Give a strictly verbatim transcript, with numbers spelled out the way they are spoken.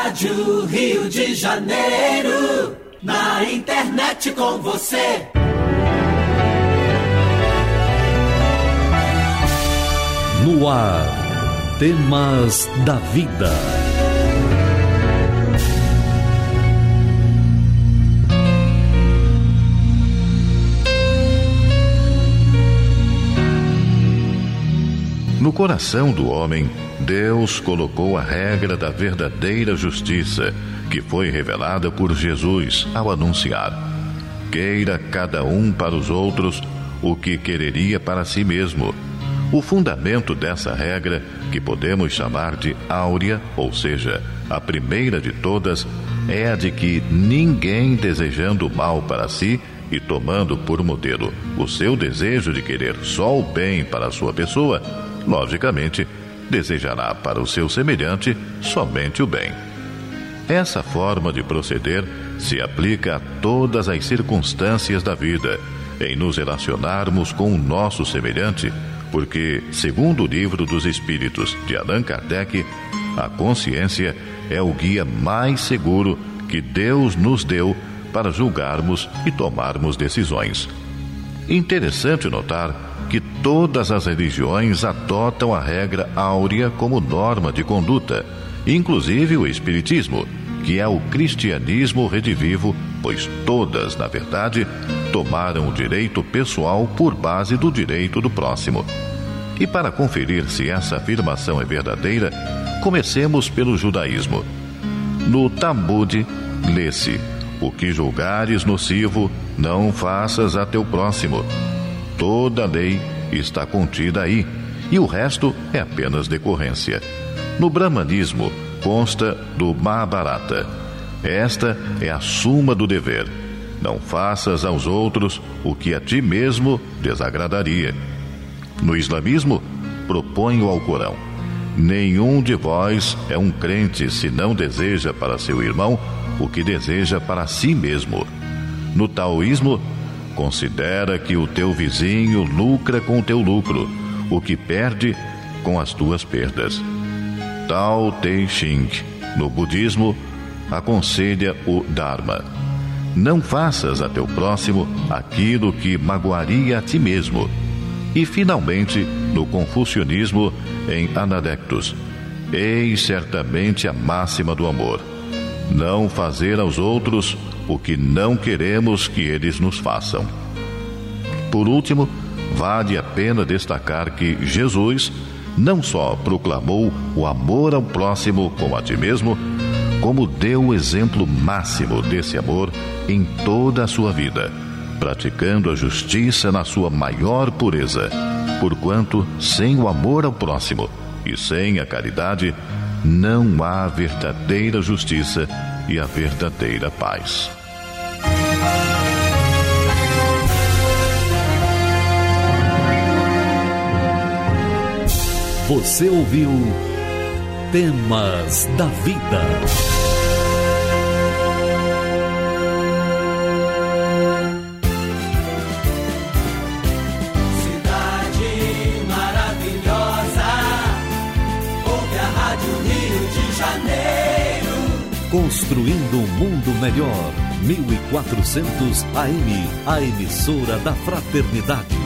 Rádio Rio de Janeiro, na internet com você. No ar, temas da vida. No coração do homem, Deus colocou a regra da verdadeira justiça, que foi revelada por Jesus ao anunciar: queira cada um para os outros o que quereria para si mesmo. O fundamento dessa regra, que podemos chamar de áurea, ou seja, a primeira de todas, é a de que ninguém desejando o mal para si e tomando por modelo o seu desejo de querer só o bem para a sua pessoa, logicamente, desejará para o seu semelhante somente o bem. Essa forma de proceder se aplica a todas as circunstâncias da vida, em nos relacionarmos com o nosso semelhante, porque, segundo o Livro dos Espíritos de Allan Kardec, a consciência é o guia mais seguro que Deus nos deu para julgarmos e tomarmos decisões. Interessante notar que todas as religiões adotam a regra áurea como norma de conduta, inclusive o Espiritismo, que é o cristianismo redivivo, pois todas, na verdade, tomaram o direito pessoal por base do direito do próximo. E para conferir se essa afirmação é verdadeira, comecemos pelo judaísmo. No Talmud, lê-se: o que julgares nocivo, não faças a teu próximo. Toda a lei está contida aí, e o resto é apenas decorrência. No brahmanismo, consta do Mahabharata. Esta é a suma do dever: não faças aos outros o que a ti mesmo desagradaria. No islamismo, proponho ao Corão: nenhum de vós é um crente se não deseja para seu irmão o que deseja para si mesmo. No taoísmo, considera que o teu vizinho lucra com o teu lucro, o que perde com as tuas perdas. Tao Te Ching, no budismo, aconselha o Dharma: não faças a teu próximo aquilo que magoaria a ti mesmo. E, finalmente, no confucionismo, em Anadectus, eis certamente a máxima do amor: não fazer aos outros o que não queremos que eles nos façam. Por último, vale a pena destacar que Jesus não só proclamou o amor ao próximo como a ti mesmo, como deu o exemplo máximo desse amor em toda a sua vida, praticando a justiça na sua maior pureza, porquanto sem o amor ao próximo e sem a caridade não há verdadeira justiça e a verdadeira paz. Você ouviu Temas da Vida. Cidade maravilhosa, ouve a Rádio Rio de Janeiro. Construindo um mundo melhor. mil e quatrocentos A M, a emissora da Fraternidade.